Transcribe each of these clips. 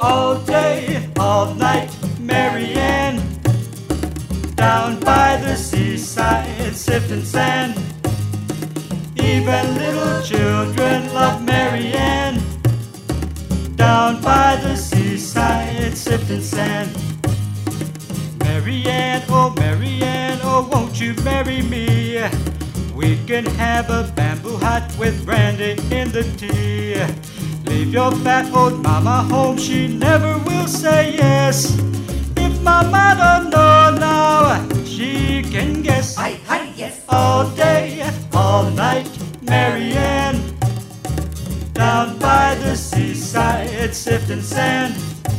All day, all night, Marianne, down by the seaside, sifting sand. Even little children love Marianne, down by the seaside, sifting sand. Marianne, oh, won't you marry me? We can have a bamboo hut with brandy in the tea. Leave your fat old mama home, she never will say yes. If mama don't know now, she can guess. Hi, yes. All day, all night, Marianne, down by the seaside, sifting sand.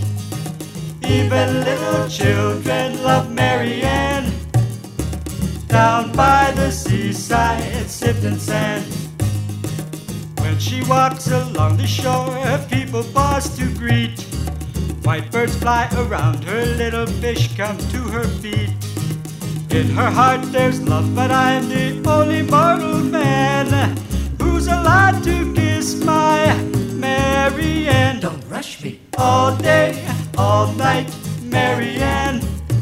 Even little children love Marianne, down by the seaside, sifting sand. When she walks along the shore, people pause to greet. White birds fly around her, little fish come to her feet. In her heart there's love, but I'm the only mortal man who's allowed to kiss my Marianne. Don't rush me. All day, all night, Marianne,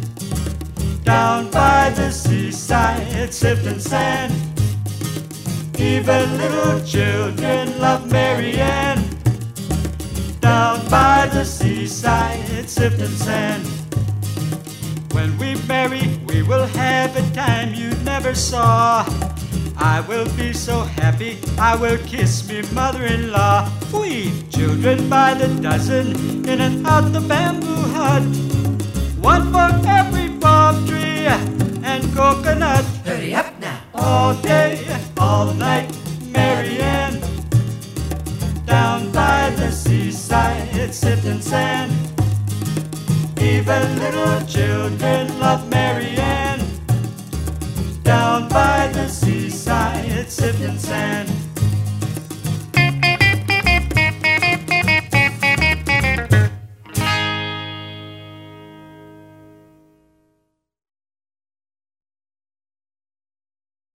down by the seaside, sifting sand. Even little children love Marianne, down by the seaside, sifting sand. When we marry, we will have a time you never saw. I will be so happy, I will kiss me mother-in-law. We've children by the dozen, in and out the bamboo hut. One for every palm tree and coconut. Hurry up now. All day, all night, Marianne, down by the seaside, sifting sand. Even little children love Marianne, down by the seaside, sifting sand.